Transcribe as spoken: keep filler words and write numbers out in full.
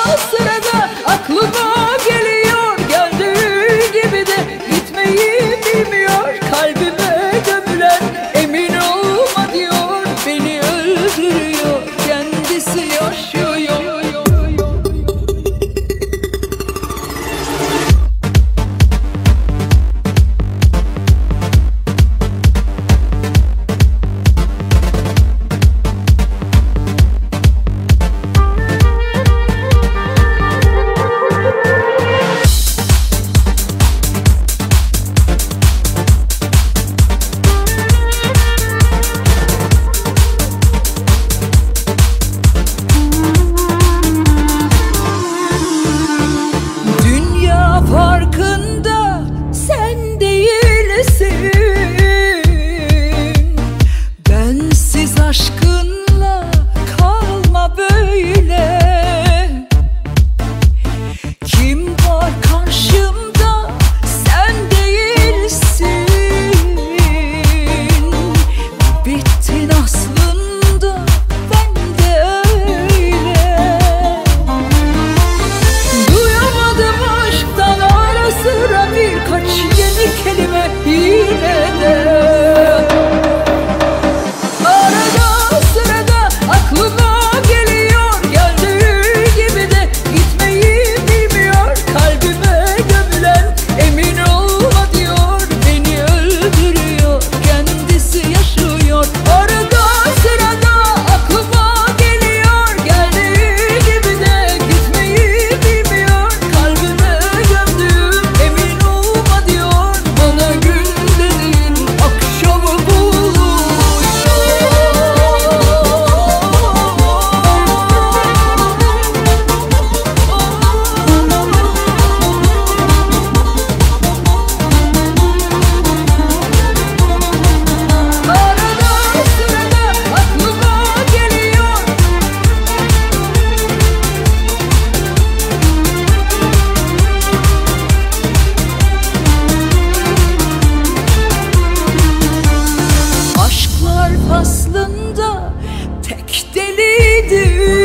sırada aklıma geliyor, geldiği gibi de gitmeyi bilmiyor. Kalbime gömülen emin olma diyor, beni öldürüyor, kendisi yaşıyor. Farkında sen değilsin, bensiz aşkınla kalma böyle. Kim var karşımda, sen değilsin, bittin aslında, ben de öyle. Duyamadım aşktan ara sıra birkaç yeni kelime, yine de arada sırada aklıma geliyor, geldiği gibi de gitmeyi bilmiyor. Kalbime gömülen emin olma diyor, beni öldürüyor, kendisi yaşıyor. Arada sırada aklıma geliyor, geldiği gibi de gitmeyi bilmiyor. Kalbime gömdüğüm emin olma diyor, bana gün dediğin akşamı buluyor. Arada sırada aklıma geliyor. Aşklar faslında tek deliydi,